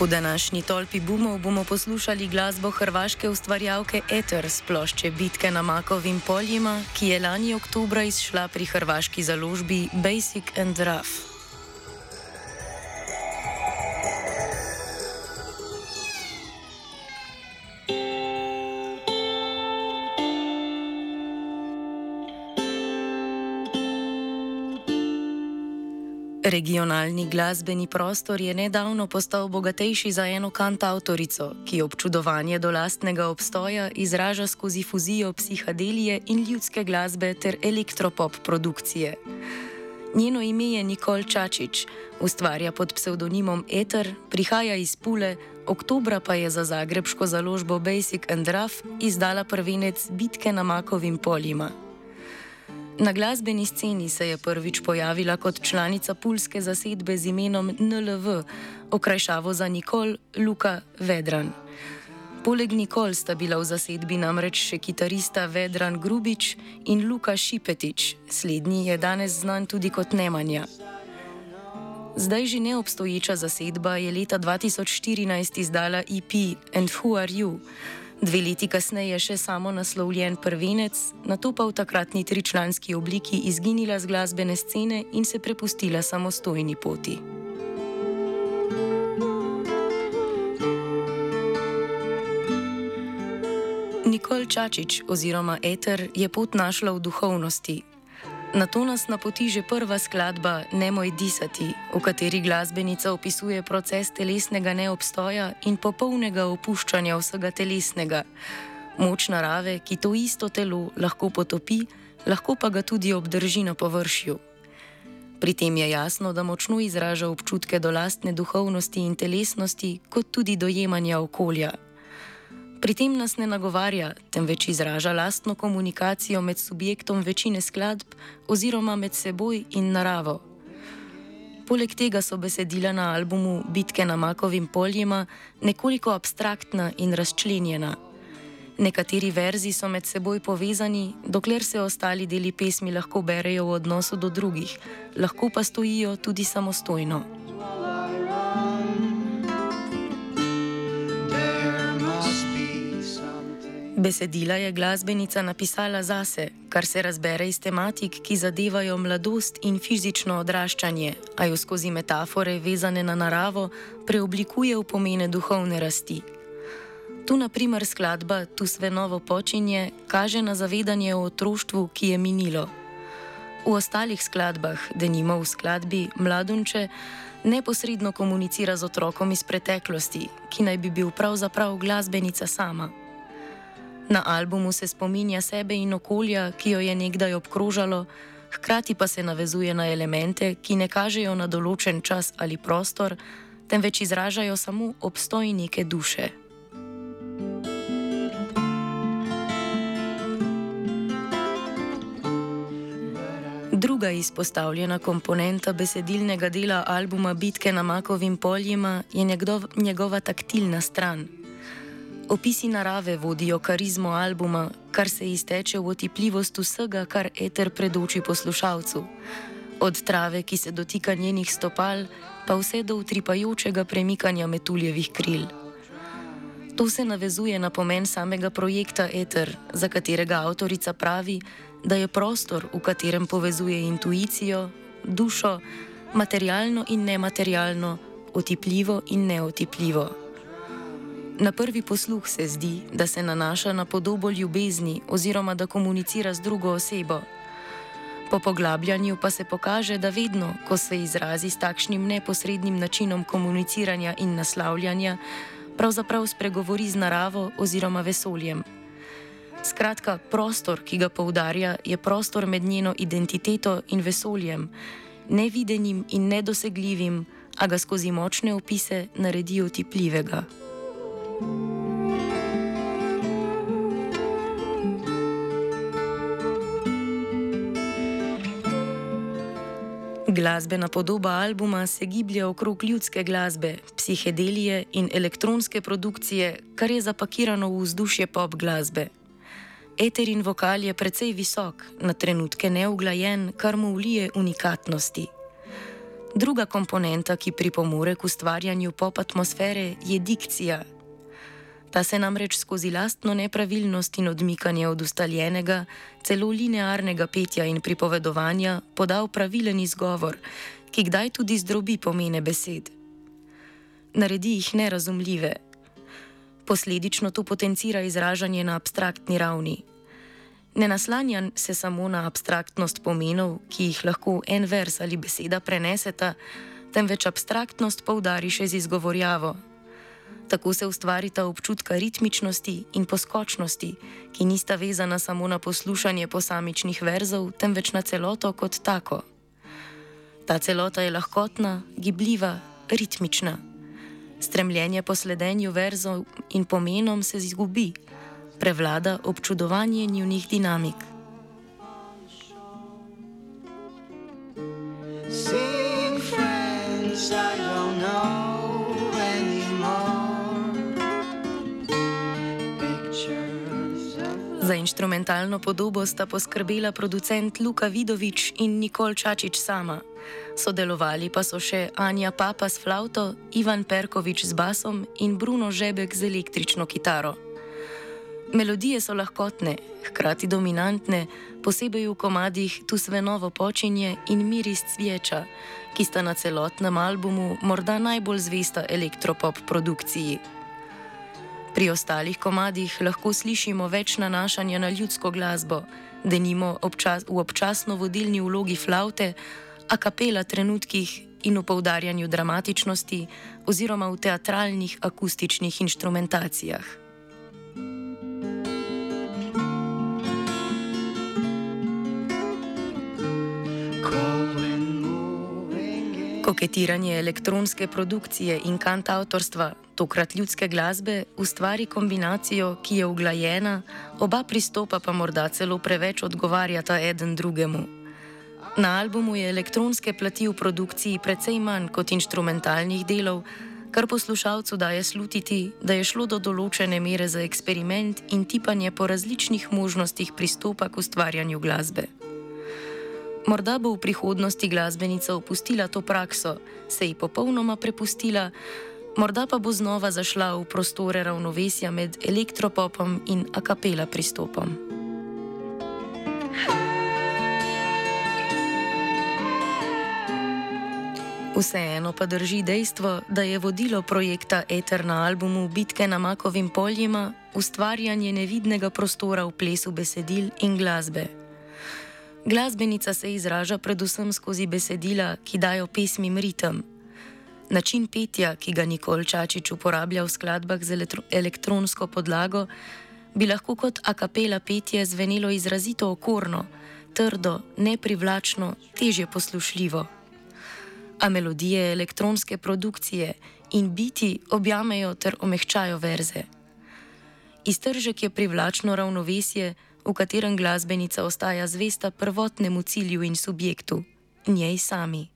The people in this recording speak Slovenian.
V današnji tolpi bumov bomo poslušali glasbo hrvaške ustvarjalke Eter s plošče Bitke na Makovim poljima, ki je lani oktobra izšla pri hrvaški založbi Basic and Rough. Regionalni glasbeni prostor je nedavno postal bogatejši za eno kantavtorico, ki občudovanje do lastnega obstoja izraža skozi fuzijo psihadelije in ljudske glasbe ter elektropop produkcije. Njeno ime je Nicole Čačić, ustvarja pod psevdonimom Eter, prihaja iz Pule, oktobra pa je za zagrebško založbo Basic and Rough izdala prvenec Bitke na Makovim poljima. Na glasbeni sceni se je prvič pojavila kot članica pulske zasedbe z imenom NLV, okrajšavo za Nicole Luka Vedran. Poleg Nicole sta bila v zasedbi namreč še kitarista Vedran Grubić in Luka Šipetić, slednji je danes znan tudi kot Nemanja. Zdaj že neobstoječa zasedba je leta 2014 izdala EP And Who Are You? 2 leti kasneje še samo naslovljen prvenec, nato pa v takratni 3-članski obliki izginila z glasbene scene in se prepustila samostojni poti. Nicole Čačić oziroma Eter je pot našla v duhovnosti. Na to nas napoti že prva skladba Nemoj disati, v kateri glasbenica opisuje proces telesnega neobstoja in popolnega opuščanja vsega telesnega. Moč narave, ki to isto telo lahko potopi, lahko pa ga tudi obdrži na površju. Pri tem je jasno, da močno izraža občutke do lastne duhovnosti in telesnosti, kot tudi dojemanja okolja. Pri tem nas ne nagovarja, temveč izraža lastno komunikacijo med subjektom večine skladb oziroma med seboj in naravo. Poleg tega so besedila na albumu Bitke na Makovim poljima nekoliko abstraktna in razčlenjena. Nekateri verzi so med seboj povezani, dokler se ostali deli pesmi lahko berejo v odnosu do drugih, lahko pa stojijo tudi samostojno. Besedila je glasbenica napisala zase, kar se razbere iz tematik, ki zadevajo mladost in fizično odraščanje, a jo skozi metafore vezane na naravo preoblikuje v pomene duhovne rasti. Tu na primer skladba Tu sve novo počinje kaže na zavedanje o otroštvu, ki je minilo. V ostalih skladbah, denimo v skladbi Mladunče, neposredno komunicira z otrokom iz preteklosti, ki naj bi bil pravzaprav glasbenica sama. Na albumu se spominja sebe in okolja, ki jo je nekdaj obkrožalo, hkrati pa se navezuje na elemente, ki ne kažejo na določen čas ali prostor, temveč izražajo samo obstoj neke duše. Druga izpostavljena komponenta besedilnega dela albuma Bitke na Makovim poljima je njegova taktilna stran. Opisi narave vodijo karizmo albuma, kar se izteče v otipljivost vsega, kar Eter predoči poslušalcu. Od trave, ki se dotika njenih stopal, pa vse do utripajočega premikanja metuljevih kril. To se navezuje na pomen samega projekta Eter, za katerega avtorica pravi, da je prostor, v katerem povezuje intuicijo, dušo, materialno in nematerialno, otipljivo in neotipljivo. Na prvi posluh se zdi, da se nanaša na podobo ljubezni oziroma da komunicira z drugo osebo. Po poglabljanju pa se pokaže, da vedno, ko se izrazi s takšnim neposrednim načinom komuniciranja in naslavljanja, pravzaprav spregovori z naravo oziroma vesoljem. Skratka, prostor, ki ga poudarja, je prostor med njeno identiteto in vesoljem, nevidenim in nedosegljivim, a ga skozi močne opise naredi otipljivega. Glasbena podoba albuma se giblje okrog ljudske glasbe, psihedelije in elektronske produkcije, kar je zapakirano v vzdušje pop glasbe. Eterin vokal je precej visok, na trenutke neuglajen, kar mu vlije unikatnosti. Druga komponenta, ki pripomore k ustvarjanju pop atmosfere, je dikcija. Ta se namreč skozi lastno nepravilnost in odmikanje od ustaljenega, celo linearnega petja in pripovedovanja poda v pravilen izgovor, ki kdaj tudi zdrobi pomene besed. Naredi jih nerazumljive. Posledično to potencira izražanje na abstraktni ravni. Ne naslanja se samo na abstraktnost pomenov, ki jih lahko en vers ali beseda preneseta, temveč abstraktnost poudari še z izgovorjavo. Tako se ustvarita občutka ritmičnosti in poskočnosti, ki nista vezana samo na poslušanje posamičnih verzov, temveč na celoto kot tako. Ta celota je lahkotna, gibljiva, ritmična. Stremljenje po sledenju verzov in pomenom se izgubi, prevlada občudovanje njunih dinamik. Za inštrumentalno podobo sta poskrbela producent Luka Vidovič in Nikol Čačič sama. Sodelovali pa so še Anja Papa s flavto, Ivan Perkovič z basom in Bruno Žebek z električno kitaro. Melodije so lahkotne, hkrati dominantne, posebej v komadih Tu svenovo počinje in Miris cvječa, ki sta na celotnem albumu morda najbolj zvesta elektropop produkciji. Pri ostalih komadih lahko slišimo več nanašanja na ljudsko glasbo, denimo v občasno vodilni vlogi flavte, a kapela trenutkih in v poudarjanju dramatičnosti oziroma v teatralnih akustičnih inštrumentacijah. Koketiranje elektronske produkcije in kantavtorstva, tokrat ljudske glasbe, ustvari kombinacijo, ki je uglajena, oba pristopa pa morda celo preveč odgovarjata eden drugemu. Na albumu je elektronske plati v produkciji precej manj kot inštrumentalnih delov, kar poslušalcu daje slutiti, da je šlo do določene mere za eksperiment in tipanje po različnih možnostih pristopa k ustvarjanju glasbe. Morda bo v prihodnosti glasbenica opustila to prakso, se ji popolnoma prepustila, morda pa bo znova zašla v prostore ravnovesja med elektropopom in a cappella pristopom. Vseeno pa drži dejstvo, da je vodilo projekta Eter na albumu Bitke na Makovim poljima ustvarjanje nevidnega prostora v plesu besedil in glasbe. Glasbenica se izraža predvsem skozi besedila, ki dajo pesmim ritem. Način petja, ki ga Nikol Čačič uporablja v skladbah z elektronsko podlago, bi lahko kot a cappella petje zvenelo izrazito okorno, trdo, neprivlačno, težje poslušljivo. A melodije elektronske produkcije in biti objamejo ter omehčajo verze. Iztržek je privlačno ravnovesje, v katerem glasbenica ostaja zvesta prvotnemu cilju in subjektu, njej sami.